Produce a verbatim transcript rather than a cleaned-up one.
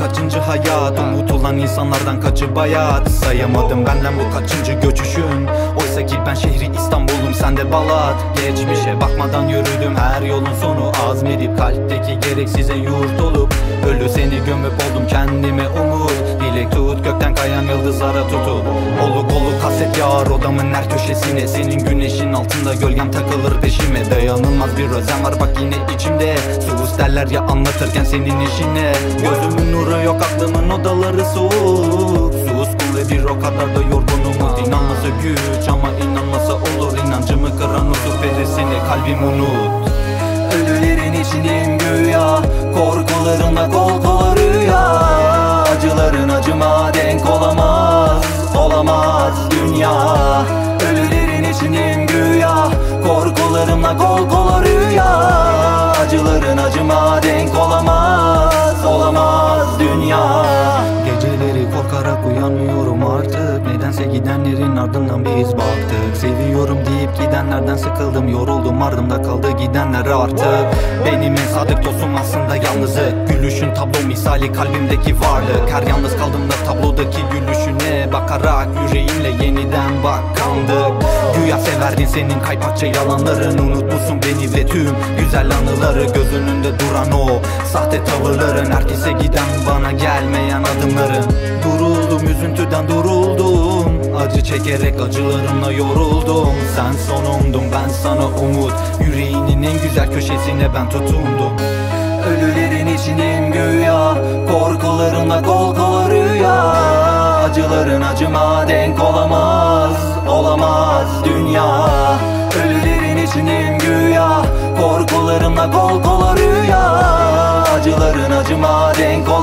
kaçıncı hayat? Umut olan insanlardan kaçı bayat? Sayamadım benden bu kaçıncı göçüşün. Oysa ki ben şehri İstanbul'um, sen de Balat. Geçmişe bakmadan yürüdüm her yolun sonu. Azmedip kalpteki gereksize yurt olup ölü seni gömüp oldum kendime umut. Dilek tut gökten kayan yıldızlara tutun. Oluk oluk kaset yağar odamın her köşesine. Senin güneşin altında gölgem takılır peşime. Dayanılmaz bir özlem var bak yine içimde. Sus derler ya anlatırken senin işine. Gözümün nuru yok, aklımın odaları soğuk. Sus kul ve bir o kadar da yorgun umut. İnanması güç ama inanmasa olur. İnancımı kıran usul verir seni kalbim unut. Ölülerin içindeyim güya, korkularımla kol kola rüya. Acıların acıma denk olamaz, olamaz dünya. Ölülerin içindeyim güya, korkularımla kol kola rüya. Acıların acıma denk olamaz, olamaz dünya. Geceleri korkarak uyanmıyorum artık. Nedense gidenlerin ardından biz baktık. Seviyorum deyip gidenlerden sıkıldım, yoruldum, ardımda kaldı gidenler artık. Benim en sadık dostum aslında yalnızlık. Gülüşün tablo misali kalbimdeki varlık. Her yalnız kaldığımda tablodaki gülüşüne bakarak yüreğimle yeniden bak kandık. Güya severdin senin kaypakça yalanların. Unutmuşsun beni ve tüm güzel anıları. Göz önünde duran o sahte tavırların. Herkese giden bana gelmeyen adımların. Duruldum üzüntüden duruldum. Acı çekerek acılarımla yoruldum. Sen sonumdum ben sana umut. Yüreğinin en güzel köşesine ben tutundum. Ölülerin içindeyim güya, korkularımla kol kola rüya. Acıların acıma denk olamaz, olamaz dünya. Ölülerin içindeyim güya, korkularımla kol kola rüya. Acıların acıma denk olamaz.